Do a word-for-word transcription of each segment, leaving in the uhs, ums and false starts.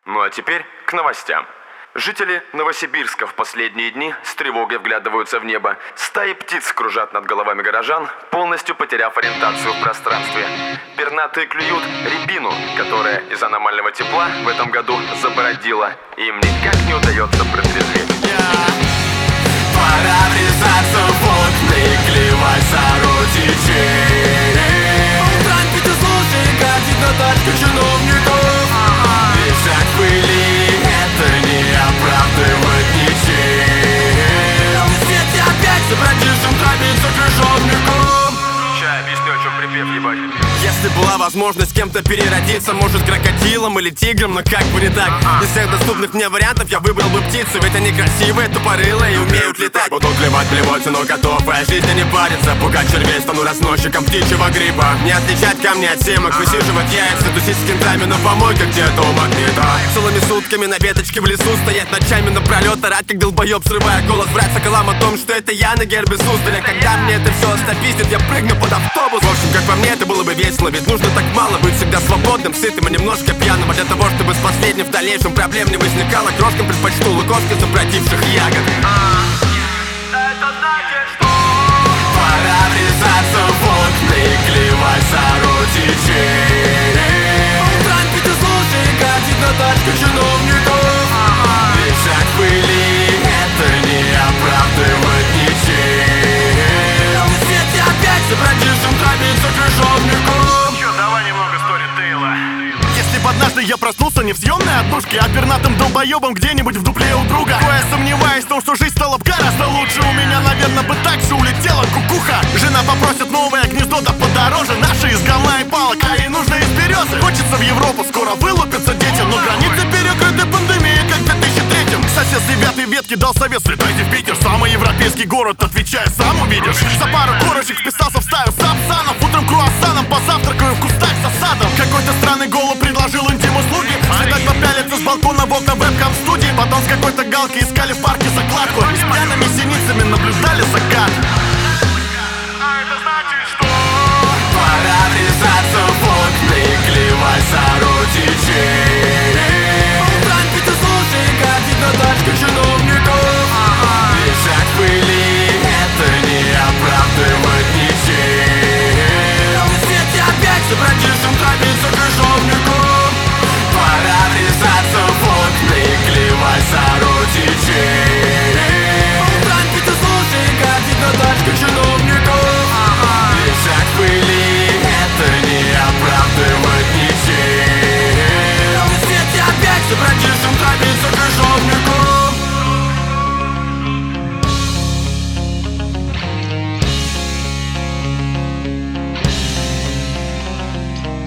Ну а теперь к новостям. Жители Новосибирска в последние дни с тревогой вглядываются в небо. Стаи птиц кружат над головами горожан, полностью потеряв ориентацию в пространстве. Пернатые клюют рябину, которая из аномального тепла в этом году забородила. Им никак не удается протрезветь. Пора врезаться в окна и клевать сородичей. Транспорт и слушай, катит на тачке чиновников. Бежать в пыли, это не оправдывает ничем. В свете опять за братишем тропится крыжовником. Ща объясню, о чем припев, ебать. Если была возможность с кем-то переродиться, может крокодилом или тигром, но как бы не так. Из всех доступных мне вариантов я выбрал бы птицу, ведь они красивые, тупорылые и умеют летать. Буду клевать, плевать, но готовая жизнь не парится. Пугать червей, стану разносчиком птичьего гриба. Не отличать камни от семок, высиживать яйца, тусить с кентами на помойке где-то у магнита. Целыми сутками на веточке в лесу стоять ночами напролет, орать как долбоеб, срывая голос, врать соколам о том, что это я на гербе Суздаля. Когда мне это все остопиздит, я прыгну под автобус. В общем, как по мне, это было бы весело, ведь нужно так мало быть всегда свободным, сытым и немножко пьяным. А для того, чтобы с последним в дальнейшем проблем не возникало, крошкам предпочту лукошки запротивших ягод. Это значит, что пора врезаться в окна и клевать сородичей. Транспорт и слушай, катит на тачке чиновников. Бежать в пыли, это не оправдывает ничем. В свете опять за братишем тропится крыжовником. Чё, давай немного сторитейла. Если бы однажды я проснулся не в съемной однушке, а пернатым долбоебом где-нибудь в дупле у друга, то я сомневаюсь в том, что жизнь стала бы гораздо лучше. У меня, наверное, бы так же улетела кукуха. Жена попросит новое гнездо, да подороже. Наши из говна и палок, а ей нужно из березы. Хочется в Европу, скоро вылупятся дети, но границы перекрыты пандемией, как в две тысячи третьем. Сосед с девятой ветки дал совет: слетайте в Питер, самый европейский город, отвечаю, сам увидишь. За пару корочек вписался в стаю сапсанов. Утром круассаном позавтракаю в кустах с осадом. Какой-то странный голубь предложил интим-услуги. Слетать попялиться с балкона в окна вебкам-студии. Потом с какой-то галки искали в парке закладку. И с пьяными синицами наблюдали закат. А это значит, что Пора врезаться в окна и клевать сородичей. Транспорт и слушай, катит на тачке чиновников. Бежать в пыли, это не оправдывает ничем. В свете опять за братишем тропится крыжовником. Пора врезаться в окна и клевать сородичей. Транспорт и слушай, катит на тачке чиновников. Бежать в пыли, это не оправдывает ничем. В свете опять за братишем тропится крыжовником.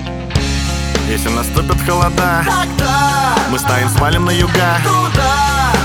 Если наступят холода, Тогда мы ставим, свалим на юга. туда